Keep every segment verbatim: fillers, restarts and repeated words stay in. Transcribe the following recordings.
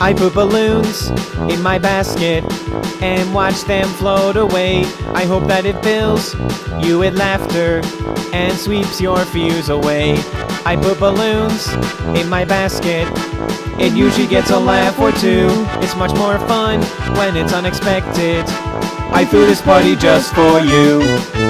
I put balloons in my basket and watch them float away. I hope that it fills you with laughter and sweeps your fears away. I put balloons in my basket. It usually gets a laugh or two. It's much more fun when it's unexpected. I threw this party just for you.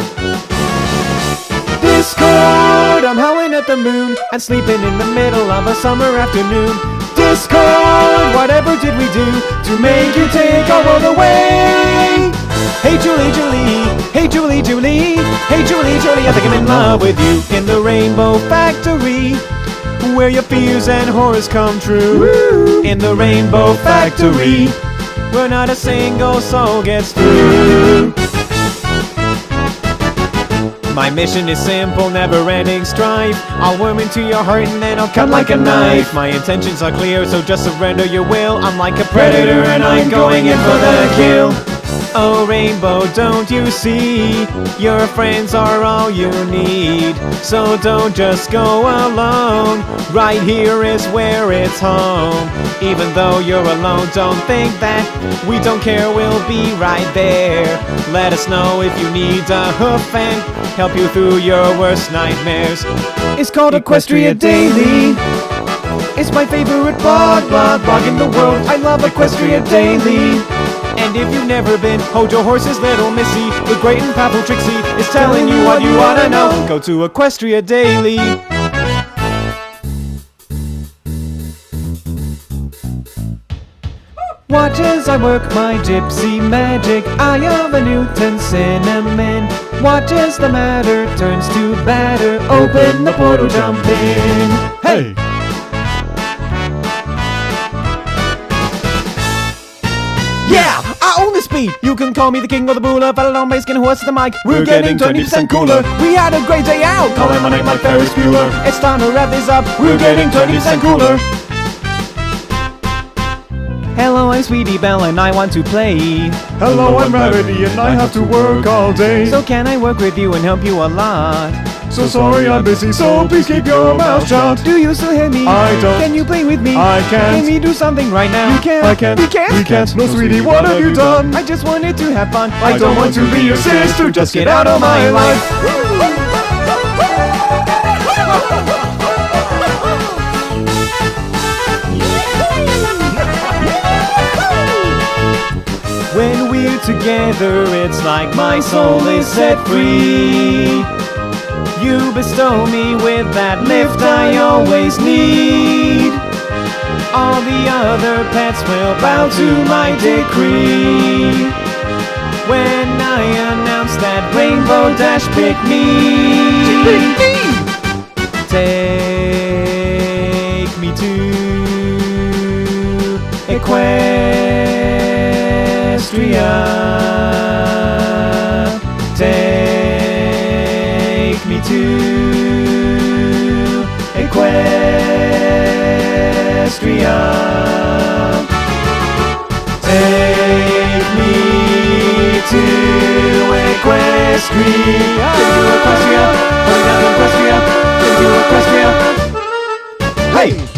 Discord! I'm howling at the moon and sleeping in the middle of a summer afternoon. Discord! Whatever did we do to make you take our world away? Hey Julie, Julie, hey Julie, Julie, hey Julie, Julie, I think I'm in love with you. In the Rainbow Factory, where your fears and horrors come true. Woo! In the Rainbow Factory, where not a single soul gets through. My mission is simple, never-ending strife. I'll worm into your heart and then I'll cut like a knife. My intentions are clear, so just surrender your will. I'm like a predator and I'm going in for the kill. Oh Rainbow, don't you see? Your friends are all you need. So don't just go alone. Right here is where it's home. Even though you're alone, don't think that we don't care, we'll be right there. Let us know if you need a hoof and help you through your worst nightmares. It's called Equestria Daily. It's my favorite blog, blog, blog in the world. I love Equestria Daily. And if you've never been, hold your horses, little missy. The great and powerful Trixie is telling you what you want to know. Go to Equestria Daily. Watch as I work my gypsy magic. I am a Newton cinnamon. Watch as the matter turns to batter. Open the portal, jump in. Hey! Yeah! I own the speed! You can call me the king or the ruler, but I don't make skin horse the mic. We're, We're getting twenty percent cooler. We had a great day out, calling my name like Ferris Bueller. It's time to wrap this up. We're getting twenty percent cooler. Hello, I'm Sweetie Belle and I want to play. Hello, I'm Rarity and I have to work all day. So can I work with you and help you a lot? So sorry I'm busy, so please keep your mouth shut. Do you still hear me? I don't. Can you play with me? I can't. Can we do something right now? We can't. I can't. We can't. We can't. No, sweetie, what have you done? I just wanted to have fun. I don't want to be your sister. Just get out of my life. When we're together, it's like my soul is set free. You bestow me with that lift I always need. All the other pets will bow to my decree. When I announce that Rainbow Dash pick me, take me to Equestria. Take me to Equestria. Take me to Equestria. To Equestria. Putting down Equestria. To Equestria. Hey!